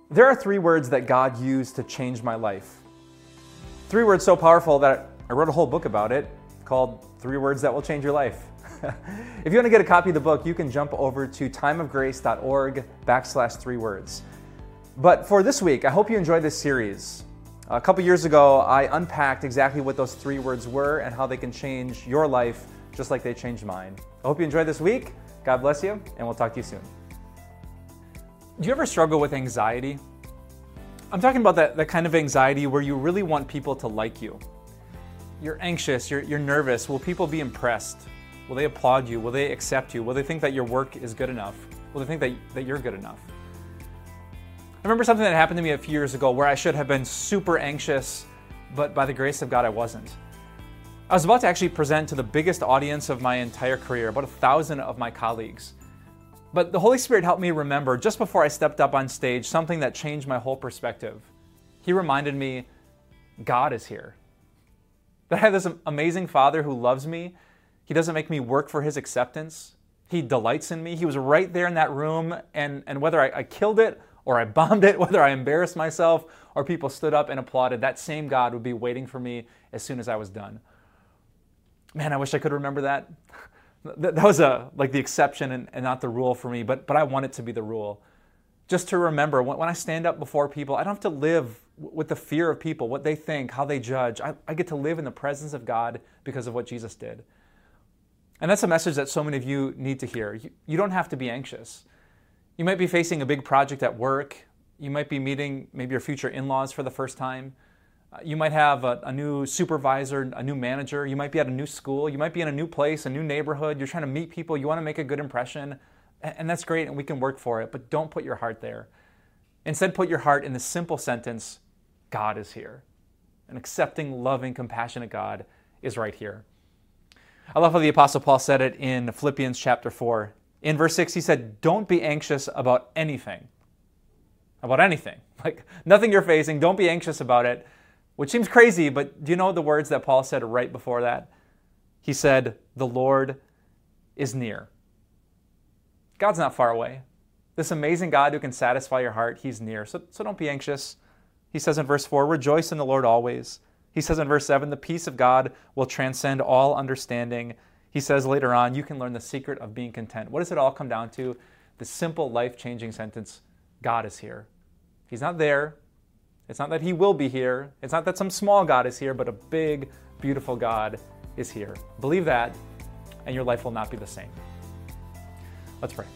There are 3 words that God used to change my life. 3 words so powerful that I wrote a whole book about it called 3 Words That Will Change Your Life. If you want to get a copy of the book, you can jump over to timeofgrace.org/3 words. But for this week, I hope you enjoyed this series. A couple years ago, I unpacked exactly what those 3 words were and how they can change your life just like they changed mine. I hope you enjoyed this week. God bless you, and we'll talk to you soon. Do you ever struggle with anxiety? I'm talking about that kind of anxiety where you really want people to like you. You're anxious, you're nervous. Will people be impressed? Will they applaud you? Will they accept you? Will they think that your work is good enough? Will they think that you're good enough? I remember something that happened to me a few years ago where I should have been super anxious, but by the grace of God, I wasn't. I was about to actually present to the biggest audience of my entire career, about 1,000 of my colleagues. But the Holy Spirit helped me remember, just before I stepped up on stage, something that changed my whole perspective. He reminded me, God is here. That I have this amazing Father who loves me. He doesn't make me work for His acceptance. He delights in me. He was right there in that room, and whether I killed it or I bombed it, whether I embarrassed myself or people stood up and applauded, that same God would be waiting for me as soon as I was done. Man, I wish I could remember that. That was like the exception and not the rule for me, but I want it to be the rule. Just to remember, when I stand up before people, I don't have to live with the fear of people, what they think, how they judge. I get to live in the presence of God because of what Jesus did. And that's a message that so many of you need to hear. You don't have to be anxious. You might be facing a big project at work. You might be meeting maybe your future in-laws for the first time. You might have a new supervisor, a new manager. You might be at a new school. You might be in a new place, a new neighborhood. You're trying to meet people. You want to make a good impression. And that's great, and we can work for it. But don't put your heart there. Instead, put your heart in the simple sentence, God is here. An accepting, loving, compassionate God is right here. I love how the Apostle Paul said it in Philippians chapter 4. In verse 6, he said, don't be anxious about anything. About anything. Like nothing you're facing, don't be anxious about it. Which seems crazy, but do you know the words that Paul said right before that? He said, the Lord is near. God's not far away. This amazing God who can satisfy your heart, He's near. So don't be anxious. He says in verse 4, rejoice in the Lord always. He says in verse 7, the peace of God will transcend all understanding. He says later on, you can learn the secret of being content. What does it all come down to? The simple, life-changing sentence, God is here. He's not there. It's not that He will be here. It's not that some small God is here, but a big, beautiful God is here. Believe that, and your life will not be the same. Let's pray.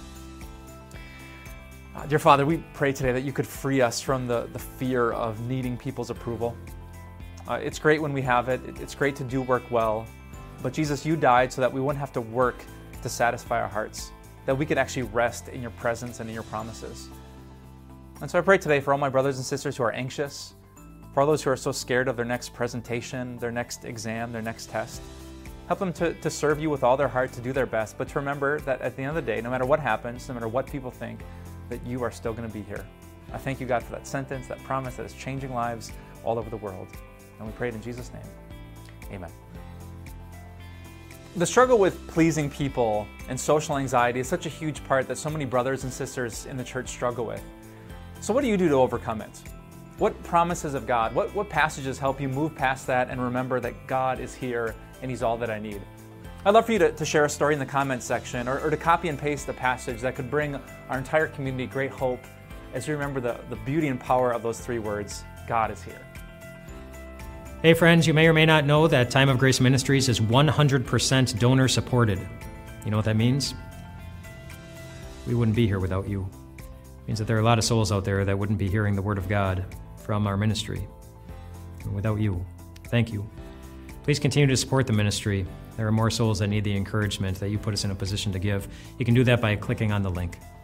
Dear Father, we pray today that you could free us from the fear of needing people's approval. It's great when we have it. It's great to do work well. But Jesus, you died so that we wouldn't have to work to satisfy our hearts, that we could actually rest in your presence and in your promises. And so I pray today for all my brothers and sisters who are anxious, for all those who are so scared of their next presentation, their next exam, their next test. Help them to serve you with all their heart, to do their best, but to remember that at the end of the day, no matter what happens, no matter what people think, that you are still going to be here. I thank you, God, for that sentence, that promise that is changing lives all over the world. And we pray it in Jesus' name. Amen. The struggle with pleasing people and social anxiety is such a huge part that so many brothers and sisters in the church struggle with. So what do you do to overcome it? What promises of God, what passages help you move past that and remember that God is here and He's all that I need? I'd love for you to share a story in the comments section or to copy and paste a passage that could bring our entire community great hope as we remember the beauty and power of those 3 words, God is here. Hey friends, you may or may not know that Time of Grace Ministries is 100% donor supported. You know what that means? We wouldn't be here without you. It means that there are a lot of souls out there that wouldn't be hearing the Word of God from our ministry. And without you, thank you. Please continue to support the ministry. There are more souls that need the encouragement that you put us in a position to give. You can do that by clicking on the link.